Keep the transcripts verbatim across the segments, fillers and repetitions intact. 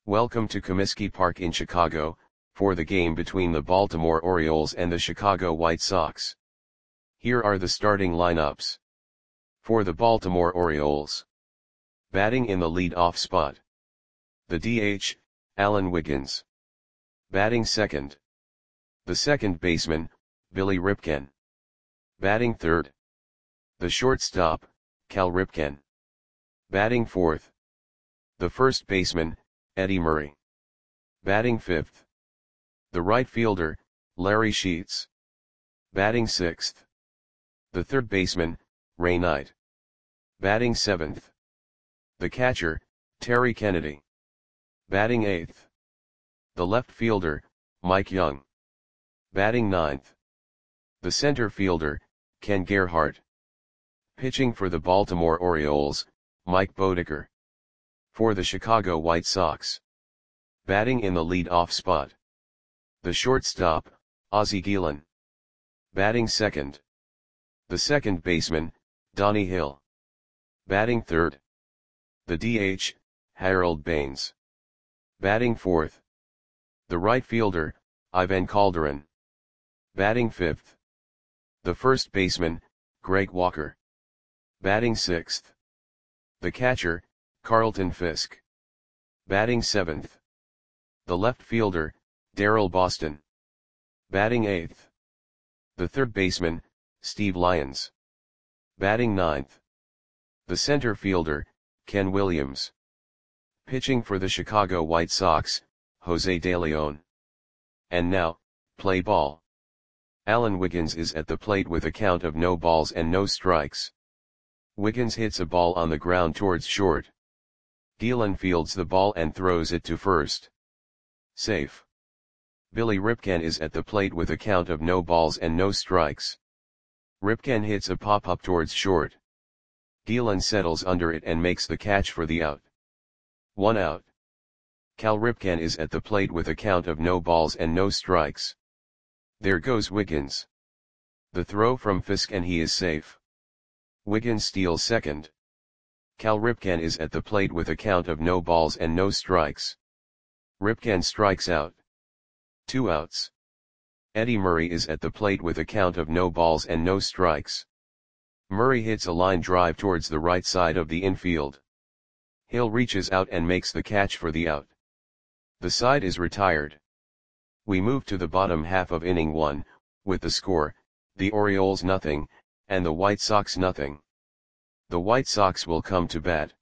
Welcome to Comiskey Park in Chicago, for the game between the Baltimore Orioles and the Chicago White Sox. Here are the starting lineups. For the Baltimore Orioles. Batting in the lead-off spot. The D H, Alan Wiggins. Batting second. The second baseman, Billy Ripken. Batting third. The shortstop, Cal Ripken. Batting fourth. The first baseman, Eddie Murray. Batting fifth. The right fielder, Larry Sheets. Batting sixth. The third baseman, Ray Knight. Batting seventh. The catcher, Terry Kennedy. Batting eighth. The left fielder, Mike Young. Batting ninth. The center fielder, Ken Gerhart. Pitching for the Baltimore Orioles, Mike Boddicker. For the Chicago White Sox. Batting in the lead-off spot. The shortstop, Ozzie Guillen. Batting second. The second baseman, Donnie Hill. Batting third. The D H, Harold Baines. Batting fourth. The right fielder, Ivan Calderon. Batting fifth. The first baseman, Greg Walker. Batting sixth. The catcher, Carlton Fisk. Batting seventh. The left fielder, Darrell Boston. Batting eighth. The third baseman, Steve Lyons. Batting ninth. The center fielder, Ken Williams. Pitching for the Chicago White Sox, Jose De Leon. And now, play ball. Alan Wiggins is at the plate with a count of no balls and no strikes. Wiggins hits a ball on the ground towards short. Guillen fields the ball and throws it to first. Safe. Billy Ripken is at the plate with a count of no balls and no strikes. Ripken hits a pop-up towards short. Guillen settles under it and makes the catch for the out. One out. Cal Ripken is at the plate with a count of no balls and no strikes. There goes Wiggins. The throw from Fisk and he is safe. Wiggins steals second. Cal Ripken is at the plate with a count of no balls and no strikes. Ripken strikes out. Two outs. Eddie Murray is at the plate with a count of no balls and no strikes. Murray hits a line drive towards the right side of the infield. Hill reaches out and makes the catch for the out. The side is retired. We move to the bottom half of inning one, with the score, the Orioles nothing, and the White Sox nothing. The White Sox will come to bat.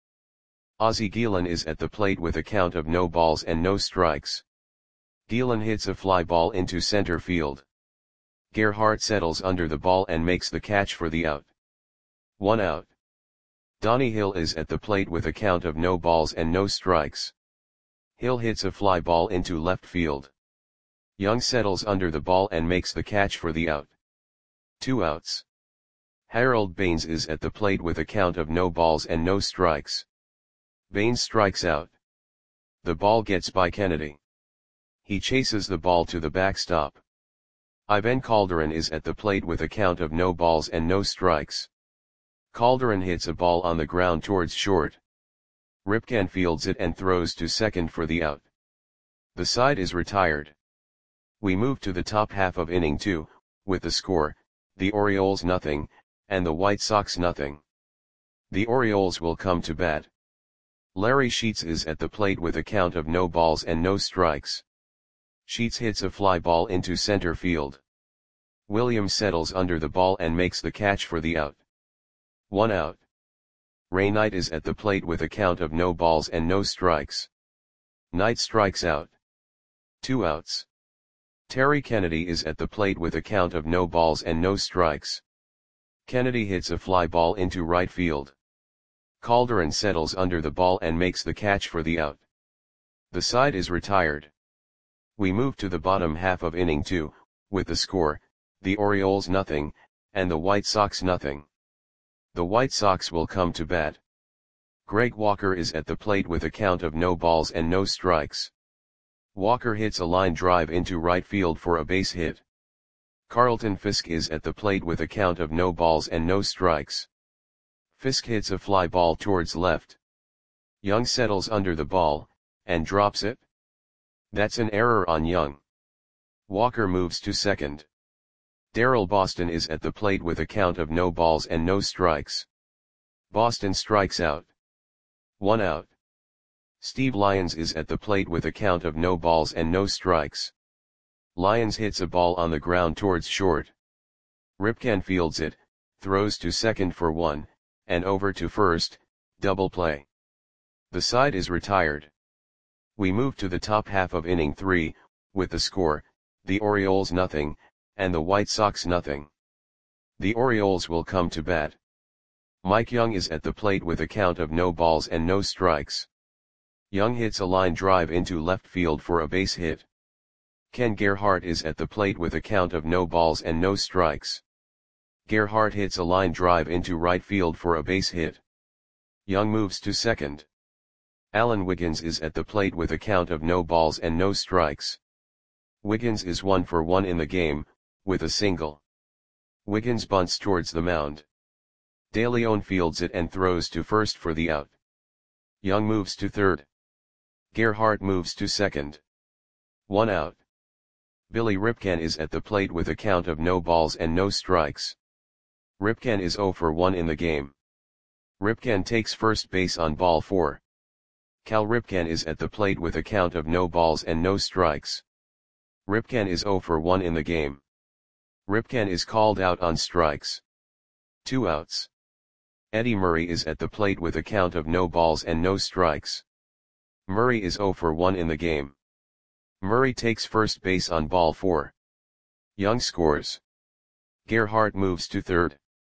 Ozzie Guillen is at the plate with a count of no balls and no strikes. Guillen hits a fly ball into center field. Gerhart settles under the ball and makes the catch for the out. One out. Donnie Hill is at the plate with a count of no balls and no strikes. Hill hits a fly ball into left field. Young settles under the ball and makes the catch for the out. Two outs. Harold Baines is at the plate with a count of no balls and no strikes. Baines strikes out. The ball gets by Kennedy. He chases the ball to the backstop. Ivan Calderon is at the plate with a count of no balls and no strikes. Calderon hits a ball on the ground towards short. Ripken fields it and throws to second for the out. The side is retired. We move to the top half of inning two, with the score, the Orioles nothing, and the White Sox nothing. The Orioles will come to bat. Larry Sheets is at the plate with a count of no balls and no strikes. Sheets hits a fly ball into center field. Williams settles under the ball and makes the catch for the out. One out. Ray Knight is at the plate with a count of no balls and no strikes. Knight strikes out. Two outs. Terry Kennedy is at the plate with a count of no balls and no strikes. Kennedy hits a fly ball into right field. Calderon settles under the ball and makes the catch for the out. The side is retired. We move to the bottom half of inning two, with the score, the Orioles nothing, and the White Sox nothing. The White Sox will come to bat. Greg Walker is at the plate with a count of no balls and no strikes. Walker hits a line drive into right field for a base hit. Carlton Fisk is at the plate with a count of no balls and no strikes. Fisk hits a fly ball towards left. Young settles under the ball, and drops it. That's an error on Young. Walker moves to second. Darrell Boston is at the plate with a count of no balls and no strikes. Boston strikes out. One out. Steve Lyons is at the plate with a count of no balls and no strikes. Lyons hits a ball on the ground towards short. Ripken fields it, throws to second for one, and over to first, double play. The side is retired. We move to the top half of inning three, with the score, the Orioles nothing, and the White Sox nothing. The Orioles will come to bat. Mike Young is at the plate with a count of no balls and no strikes. Young hits a line drive into left field for a base hit. Ken Gerhart is at the plate with a count of no balls and no strikes. Gerhart hits a line drive into right field for a base hit. Young moves to second. Alan Wiggins is at the plate with a count of no balls and no strikes. Wiggins is one for one in the game, with a single. Wiggins bunts towards the mound. De Leon fields it and throws to first for the out. Young moves to third. Gerhart moves to second. One out. Billy Ripken is at the plate with a count of no balls and no strikes. Ripken is zero for one in the game. Ripken takes first base on ball four. Cal Ripken is at the plate with a count of no balls and no strikes. Ripken is zero for one in the game. Ripken is called out on strikes. Two outs. Eddie Murray is at the plate with a count of no balls and no strikes. Murray is zero for one in the game. Murray takes first base on ball four. Young scores. Gerhart moves to third.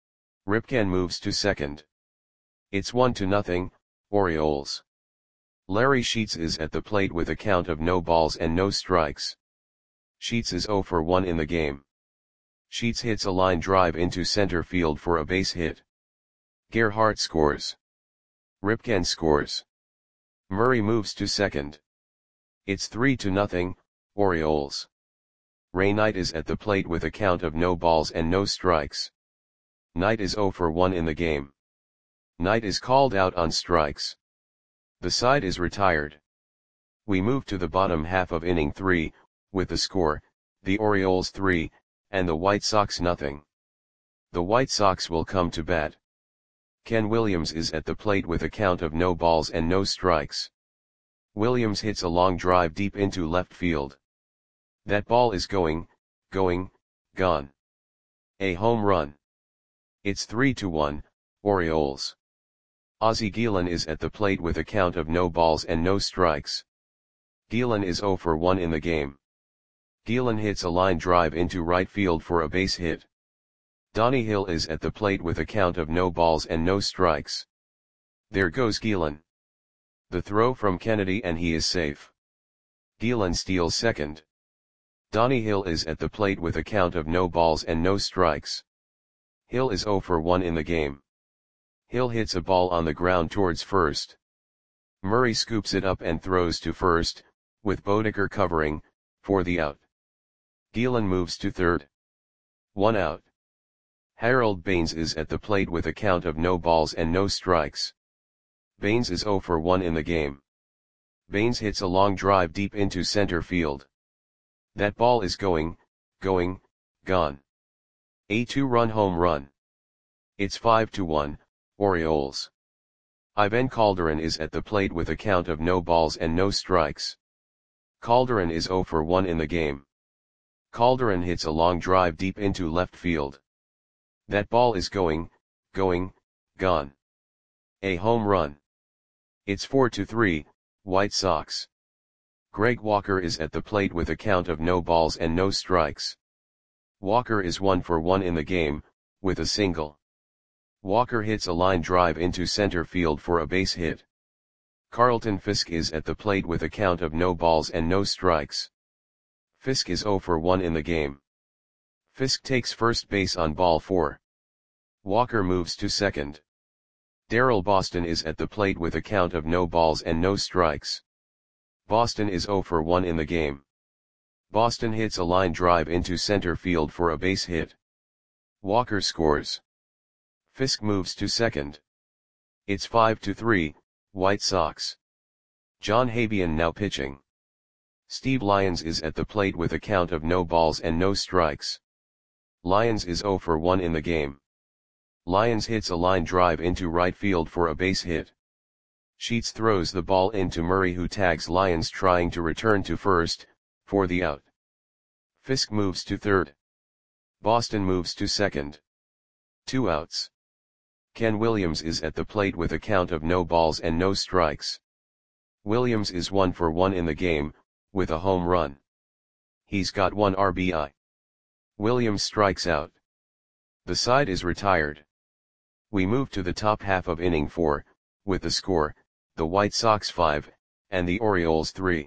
Ripken moves to second. It's one to nothing, Orioles. Larry Sheets is at the plate with a count of no balls and no strikes. Sheets is zero for one in the game. Sheets hits a line drive into center field for a base hit. Gerhart scores. Ripken scores. Murray moves to second. It's three to nothing, Orioles. Ray Knight is at the plate with a count of no balls and no strikes. Knight is zero for one in the game. Knight is called out on strikes. The side is retired. We move to the bottom half of inning three, with the score, the Orioles three, and the White Sox nothing. The White Sox will come to bat. Ken Williams is at the plate with a count of no balls and no strikes. Williams hits a long drive deep into left field. That ball is going, going, gone. A home run. It's three to one, Orioles. Ozzie Guillen is at the plate with a count of no balls and no strikes. Guillen is zero for one in the game. Guillen hits a line drive into right field for a base hit. Donnie Hill is at the plate with a count of no balls and no strikes. There goes Guillen. The throw from Kennedy and he is safe. Guillen steals second. Donnie Hill is at the plate with a count of no balls and no strikes. Hill is zero for one in the game. Hill hits a ball on the ground towards first. Murray scoops it up and throws to first, with Bodeker covering, for the out. Guillen moves to third. One out. Harold Baines is at the plate with a count of no balls and no strikes. Baines is zero for one in the game. Baines hits a long drive deep into center field. That ball is going, going, gone. A two-run home run. It's five to one, Orioles. Ivan Calderon is at the plate with a count of no balls and no strikes. Calderon is zero for one in the game. Calderon hits a long drive deep into left field. That ball is going, going, gone. A home run. It's four to three, White Sox. Greg Walker is at the plate with a count of no balls and no strikes. Walker is one for one in the game, with a single. Walker hits a line drive into center field for a base hit. Carlton Fisk is at the plate with a count of no balls and no strikes. Fisk is zero for one in the game. Fisk takes first base on ball four. Walker moves to second. Darrell Boston is at the plate with a count of no balls and no strikes. Boston is zero for one in the game. Boston hits a line drive into center field for a base hit. Walker scores. Fisk moves to second. It's five to three, White Sox. John Habian now pitching. Steve Lyons is at the plate with a count of no balls and no strikes. Lyons is zero for one in the game. Lyons hits a line drive into right field for a base hit. Sheets throws the ball into Murray, who tags Lyons trying to return to first, for the out. Fisk moves to third. Boston moves to second. Two outs. Ken Williams is at the plate with a count of no balls and no strikes. Williams is one for one in the game, with a home run. He's got one R B I. Williams strikes out. The side is retired. We move to the top half of inning four, with the score, the White Sox five, and the Orioles three.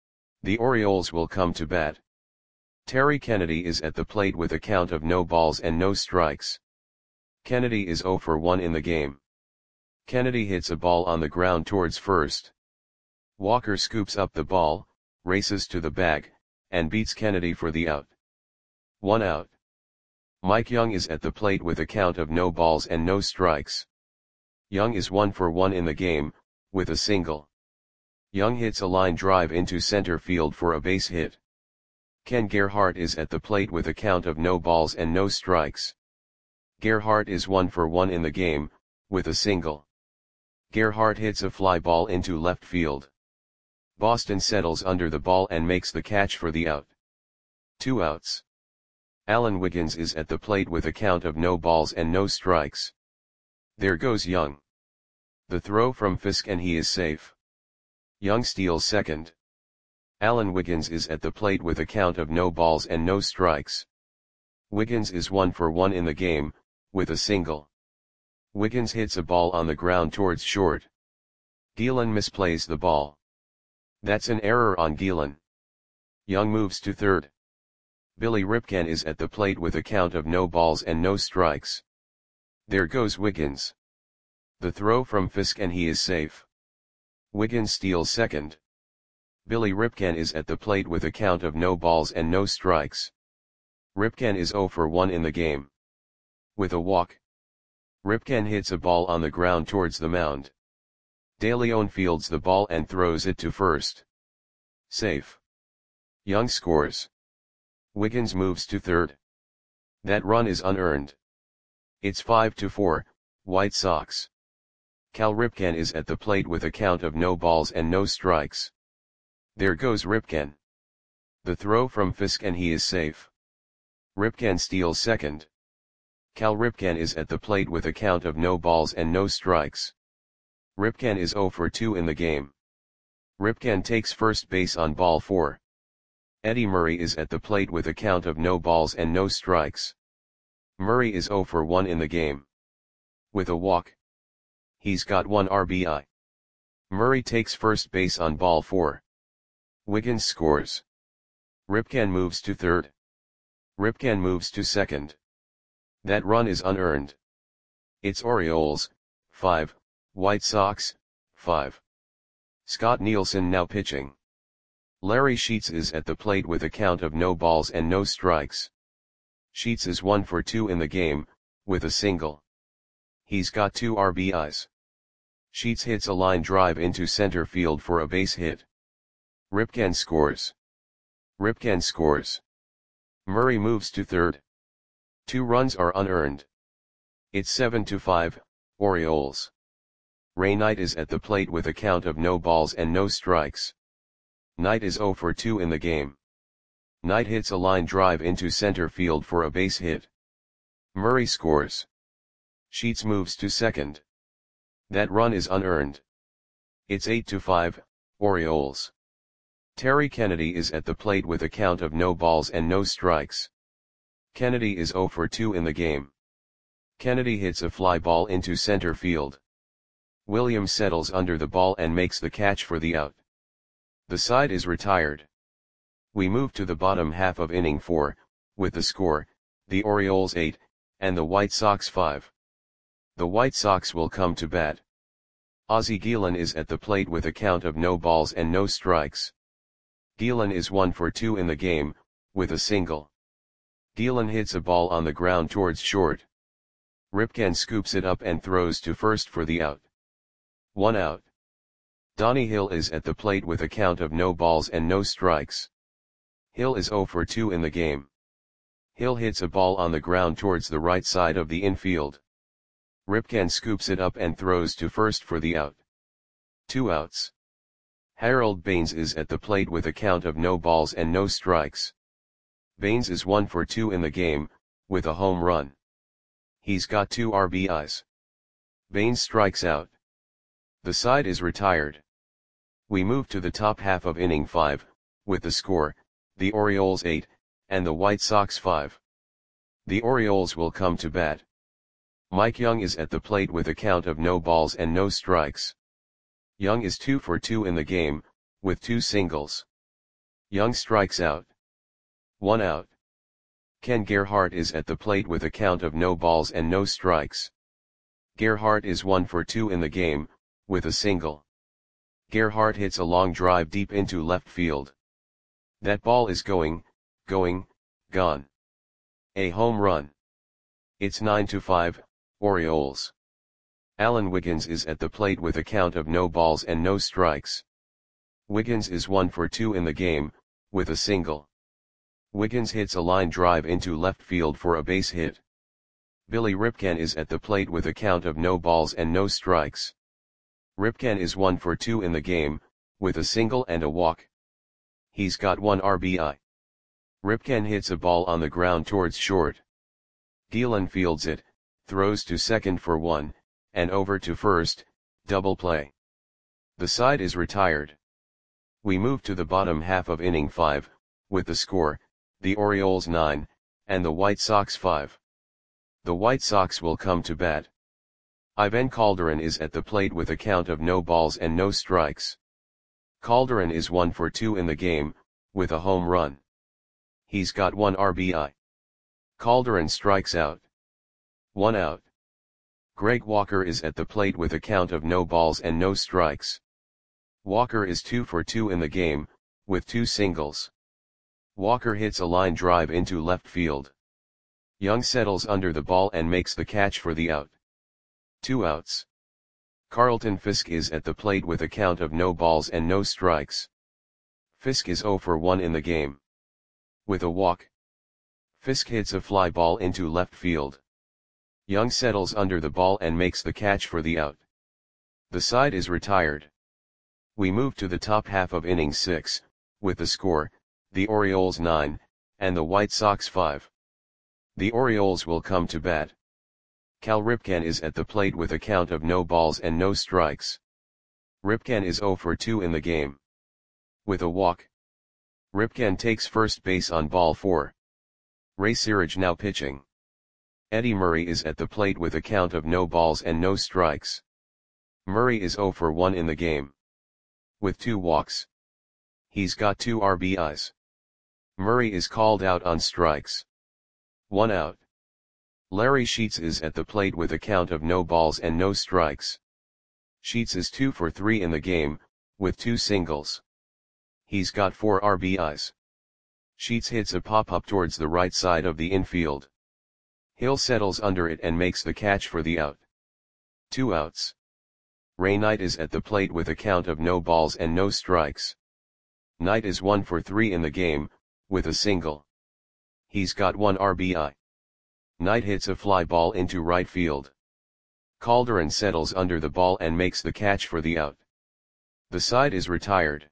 The Orioles will come to bat. Terry Kennedy is at the plate with a count of no balls and no strikes. Kennedy is zero for one in the game. Kennedy hits a ball on the ground towards first. Walker scoops up the ball, races to the bag, and beats Kennedy for the out. One out. Mike Young is at the plate with a count of no balls and no strikes. Young is one for one in the game, with a single. Young hits a line drive into center field for a base hit. Ken Gerhart is at the plate with a count of no balls and no strikes. Gerhart is one for one in the game, with a single. Gerhart hits a fly ball into left field. Boston settles under the ball and makes the catch for the out. Two outs. Alan Wiggins is at the plate with a count of no balls and no strikes. There goes Young. The throw from Fisk and he is safe. Young steals second. Alan Wiggins is at the plate with a count of no balls and no strikes. Wiggins is one for one in the game, with a single. Wiggins hits a ball on the ground towards short. Gielan misplays the ball. That's an error on Gielan. Young moves to third. Billy Ripken is at the plate with a count of no balls and no strikes. There goes Wiggins. The throw from Fisk and he is safe. Wiggins steals second. Billy Ripken is at the plate with a count of no balls and no strikes. Ripken is zero for one in the game. With a walk. Ripken hits a ball on the ground towards the mound. De Leon fields the ball and throws it to first. Safe. Young scores. Wiggins moves to third. That run is unearned. It's five to four, White Sox. Cal Ripken is at the plate with a count of no balls and no strikes. There goes Ripken. The throw from Fisk and he is safe. Ripken steals second. Cal Ripken is at the plate with a count of no balls and no strikes. Ripken is zero for two in the game. Ripken takes first base on ball four. Eddie Murray is at the plate with a count of no balls and no strikes. Murray is zero for one in the game. With a walk. He's got one R B I. Murray takes first base on ball four. Wiggins scores. Ripken moves to third. Ripken moves to second. That run is unearned. It's Orioles, five, White Sox, five. Scott Nielsen now pitching. Larry Sheets is at the plate with a count of no balls and no strikes. Sheets is one for two in the game, with a single. He's got two R B Is. Sheets hits a line drive into center field for a base hit. Ripken scores. Ripken scores. Murray moves to third. Two runs are unearned. It's seven to five, Orioles. Ray Knight is at the plate with a count of no balls and no strikes. Knight is zero for two in the game. Knight hits a line drive into center field for a base hit. Murray scores. Sheets moves to second. That run is unearned. It's eight to five, Orioles. Terry Kennedy is at the plate with a count of no balls and no strikes. Kennedy is zero for two in the game. Kennedy hits a fly ball into center field. Williams settles under the ball and makes the catch for the out. The side is retired. We move to the bottom half of inning four, with the score, the Orioles eight, and the White Sox five. The White Sox will come to bat. Ozzie Gielan is at the plate with a count of no balls and no strikes. Gielan is one for two in the game, with a single. Gielan hits a ball on the ground towards short. Ripken scoops it up and throws to first for the out. One out. Donnie Hill is at the plate with a count of no balls and no strikes. Hill is zero for two in the game. Hill hits a ball on the ground towards the right side of the infield. Ripken scoops it up and throws to first for the out. Two outs. Harold Baines is at the plate with a count of no balls and no strikes. Baines is one for two in the game, with a home run. He's got two R B Is. Baines strikes out. The side is retired. We move to the top half of inning five, with the score, the Orioles eight, and the White Sox five. The Orioles will come to bat. Mike Young is at the plate with a count of no balls and no strikes. Young is two for two in the game, with two singles. Young strikes out. One out. Ken Gerhart is at the plate with a count of no balls and no strikes. Gerhart is one for two in the game, with a single. Gerhart hits a long drive deep into left field. That ball is going, going, gone. A home run. It's nine to five, Orioles. Alan Wiggins is at the plate with a count of no balls and no strikes. Wiggins is one for two in the game, with a single. Wiggins hits a line drive into left field for a base hit. Billy Ripken is at the plate with a count of no balls and no strikes. Ripken is one for two in the game, with a single and a walk. He's got one R B I. Ripken hits a ball on the ground towards short. Gielan fields it, throws to second for one, and over to first, double play. The side is retired. We move to the bottom half of inning five, with the score, the Orioles nine, and the White Sox five. The White Sox will come to bat. Ivan Calderon is at the plate with a count of no balls and no strikes. Calderon is one for two in the game, with a home run. He's got one R B I. Calderon strikes out. One out. Greg Walker is at the plate with a count of no balls and no strikes. Walker is two for two in the game, with two singles. Walker hits a line drive into left field. Young settles under the ball and makes the catch for the out. Two outs. Carlton Fisk is at the plate with a count of no balls and no strikes. Fisk is zero for one in the game. With a walk. Fisk hits a fly ball into left field. Young settles under the ball and makes the catch for the out. The side is retired. We move to the top half of inning six, with the score, the Orioles nine, and the White Sox five. The Orioles will come to bat. Cal Ripken is at the plate with a count of no balls and no strikes. Ripken is zero for two in the game. With a walk. Ripken takes first base on ball four. Ray Searage now pitching. Eddie Murray is at the plate with a count of no balls and no strikes. Murray is zero for one in the game. With two walks. He's got two R B Is. Murray is called out on strikes. One out. Larry Sheets is at the plate with a count of no balls and no strikes. Sheets is two for three in the game, with two singles. He's got four R B Is. Sheets hits a pop-up towards the right side of the infield. Hill settles under it and makes the catch for the out. Two outs. Ray Knight is at the plate with a count of no balls and no strikes. Knight is one for three in the game, with a single. He's got one R B I. Knight hits a fly ball into right field. Calderon settles under the ball and makes the catch for the out. The side is retired.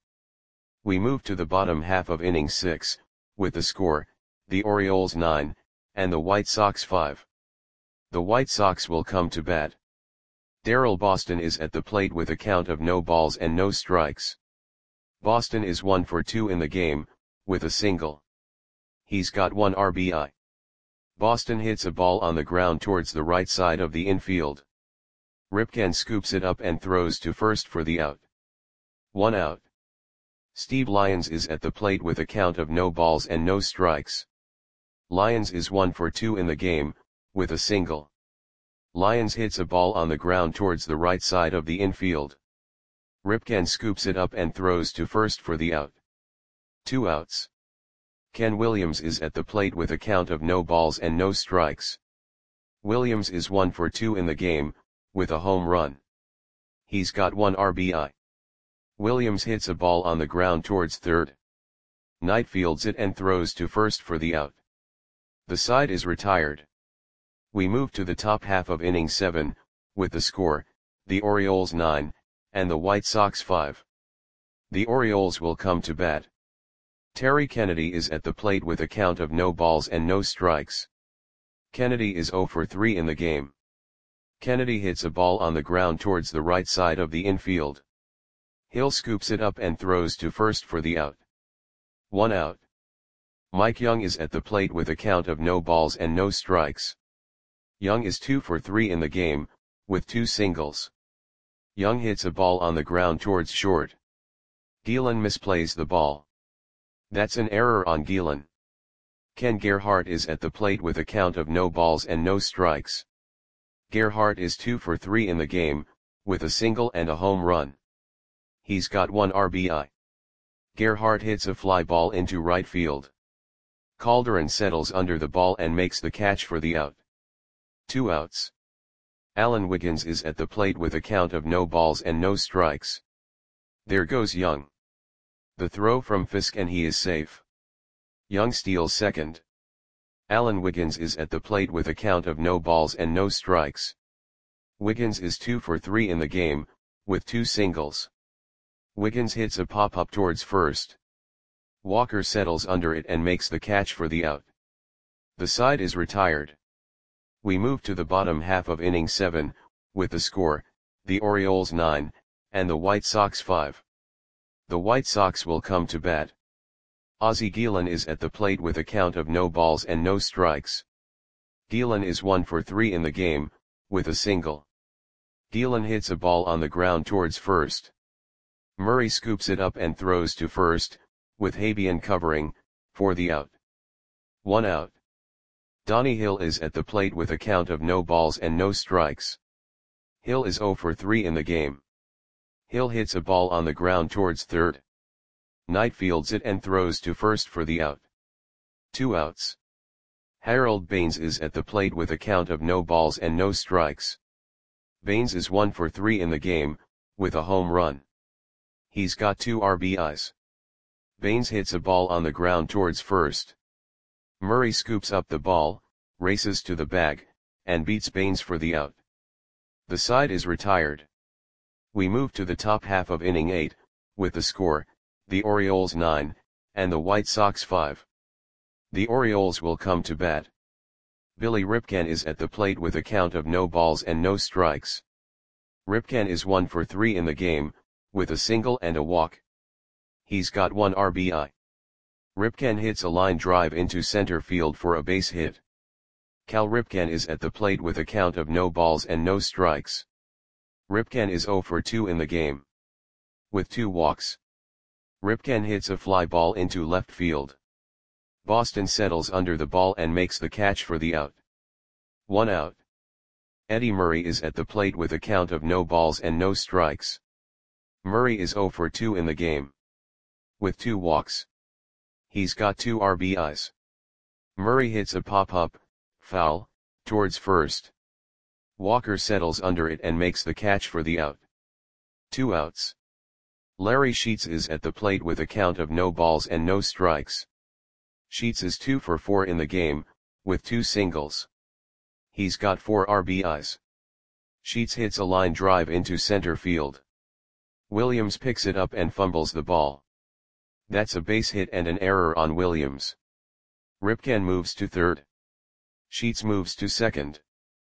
We move to the bottom half of inning six, with the score, the Orioles nine, and the White Sox five. The White Sox will come to bat. Darrell Boston is at the plate with a count of no balls and no strikes. Boston is one for two in the game, with a single. He's got one R B I. Boston hits a ball on the ground towards the right side of the infield. Ripken scoops it up and throws to first for the out. One out. Steve Lyons is at the plate with a count of no balls and no strikes. Lyons is one for two in the game, with a single. Lyons hits a ball on the ground towards the right side of the infield. Ripken scoops it up and throws to first for the out. Two outs. Ken Williams is at the plate with a count of no balls and no strikes. Williams is one for two in the game, with a home run. He's got one R B I. Williams hits a ball on the ground towards third. Knight fields it and throws to first for the out. The side is retired. We move to the top half of inning seven, with the score, the Orioles nine, and the White Sox five. The Orioles will come to bat. Terry Kennedy is at the plate with a count of no balls and no strikes. Kennedy is oh for three in the game. Kennedy hits a ball on the ground towards the right side of the infield. Hill scoops it up and throws to first for the out. One out. Mike Young is at the plate with a count of no balls and no strikes. Young is two for three in the game, with two singles. Young hits a ball on the ground towards short. Gielan misplays the ball. That's an error on Gielan. Ken Gerhart is at the plate with a count of no balls and no strikes. Gerhart is two for three in the game, with a single and a home run. He's got one R B I. Gerhart hits a fly ball into right field. Calderon settles under the ball and makes the catch for the out. Two outs. Alan Wiggins is at the plate with a count of no balls and no strikes. There goes Young. The throw from Fisk and he is safe. Young steals second. Alan Wiggins is at the plate with a count of no balls and no strikes. Wiggins is two for three in the game, with two singles. Wiggins hits a pop-up towards first. Walker settles under it and makes the catch for the out. The side is retired. We move to the bottom half of inning seven, with the score, the Orioles nine, and the White Sox five. The White Sox will come to bat. Ozzie Gielan is at the plate with a count of no balls and no strikes. Gielan is one for three in the game, with a single. Gielan hits a ball on the ground towards first. Murray scoops it up and throws to first, with Habian covering, for the out. One out. Donnie Hill is at the plate with a count of no balls and no strikes. Hill is oh for three in the game. Hill hits a ball on the ground towards third. Knight fields it and throws to first for the out. Two outs. Harold Baines is at the plate with a count of no balls and no strikes. Baines is one for three in the game, with a home run. He's got two R B Is. Baines hits a ball on the ground towards first. Murray scoops up the ball, races to the bag, and beats Baines for the out. The side is retired. We move to the top half of inning eight, with the score, the Orioles nine, and the White Sox five. The Orioles will come to bat. Billy Ripken is at the plate with a count of no balls and no strikes. Ripken is one for three in the game, with a single and a walk. He's got one R B I. Ripken hits a line drive into center field for a base hit. Cal Ripken is at the plate with a count of no balls and no strikes. Ripken is oh for two in the game. With two walks. Ripken hits a fly ball into left field. Boston settles under the ball and makes the catch for the out. One out. Eddie Murray is at the plate with a count of no balls and no strikes. Murray is oh for two in the game. With two walks. He's got two R B Is. Murray hits a pop-up, foul, towards first. Walker settles under it and makes the catch for the out. Two outs. Larry Sheets is at the plate with a count of no balls and no strikes. Sheets is two for four in the game, with two singles. He's got four R B Is. Sheets hits a line drive into center field. Williams picks it up and fumbles the ball. That's a base hit and an error on Williams. Ripken moves to third. Sheets moves to second.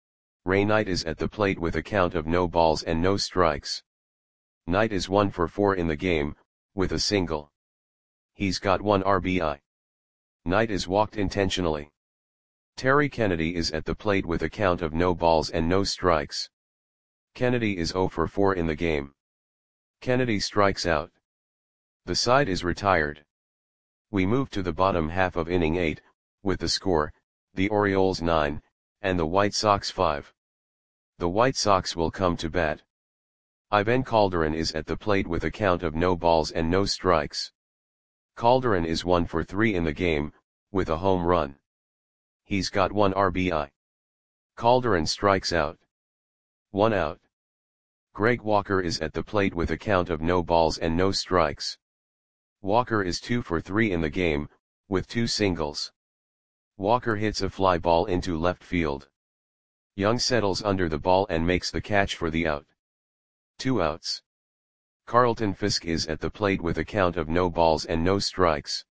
Ray Knight is at the plate with a count of no balls and no strikes. Knight is one for four in the game, with a single. He's got one R B I. Knight is walked intentionally. Terry Kennedy is at the plate with a count of no balls and no strikes. Kennedy is oh for four in the game. Kennedy strikes out. The side is retired. We move to the bottom half of inning eight, with the score, the Orioles nine, and the White Sox five. The White Sox will come to bat. Ivan Calderon is at the plate with a count of no balls and no strikes. Calderon is one for three in the game, with a home run. He's got one R B I. Calderon strikes out. One out. Greg Walker is at the plate with a count of no balls and no strikes. Walker is two for three in the game, with two singles. Walker hits a fly ball into left field. Young settles under the ball and makes the catch for the out. Two outs. Carlton Fisk is at the plate with a count of no balls and no strikes.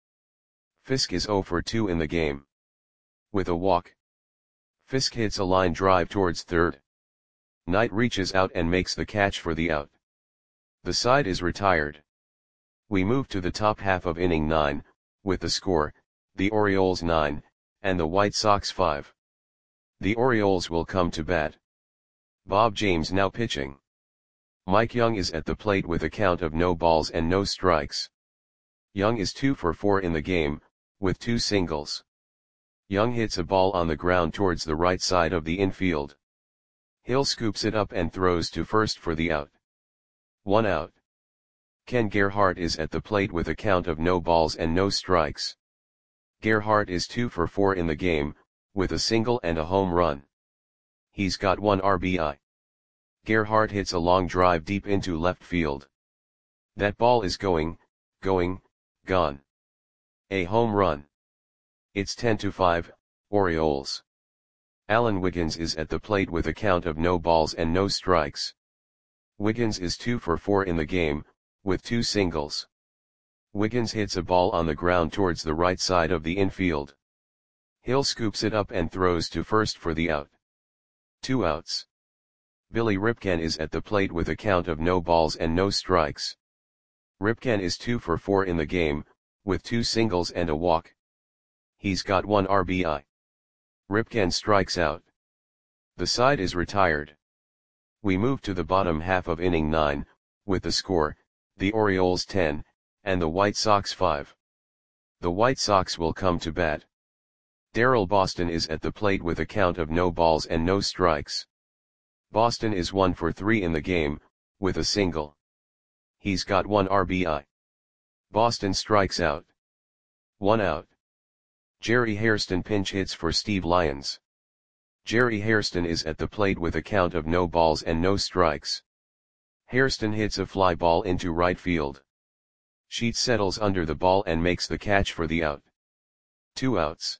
Fisk is zero for two in the game. With a walk. Fisk hits a line drive towards third. Knight reaches out and makes the catch for the out. The side is retired. We move to the top half of inning nine, with the score, the Orioles nine, and the White Sox five. The Orioles will come to bat. Bob James now pitching. Mike Young is at the plate with a count of no balls and no strikes. Young is two for four in the game, with two singles. Young hits a ball on the ground towards the right side of the infield. Hill scoops it up and throws to first for the out. One out. Ken Gerhart is at the plate with a count of no balls and no strikes. Gerhart is two for four in the game, with a single and a home run. He's got one R B I. Gerhart hits a long drive deep into left field. That ball is going, going, gone. A home run. It's ten to five, Orioles. Alan Wiggins is at the plate with a count of no balls and no strikes. Wiggins is two for four in the game, with two singles. Wiggins hits a ball on the ground towards the right side of the infield. Hill scoops it up and throws to first for the out. Two outs. Billy Ripken is at the plate with a count of no balls and no strikes. Ripken is two for four in the game, with two singles and a walk. He's got one R B I. Ripken strikes out. The side is retired. We move to the bottom half of inning nine, with the score, the Orioles ten, and the White Sox five. The White Sox will come to bat. Darrell Boston is at the plate with a count of no balls and no strikes. Boston is one for three in the game, with a single. He's got one R B I. Boston strikes out. One out. Jerry Hairston pinch hits for Steve Lyons. Jerry Hairston is at the plate with a count of no balls and no strikes. Hairston hits a fly ball into right field. Sheets settles under the ball and makes the catch for the out. Two outs.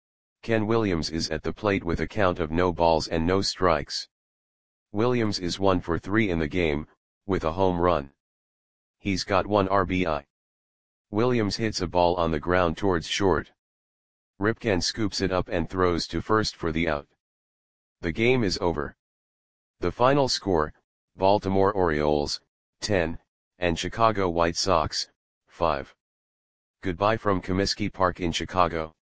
Ken Williams is at the plate with a count of no balls and no strikes. Williams is one for three in the game, with a home run. He's got one R B I. Williams hits a ball on the ground towards short. Ripken scoops it up and throws to first for the out. The game is over. The final score, Baltimore Orioles, ten, and Chicago White Sox, five. Goodbye from Comiskey Park in Chicago.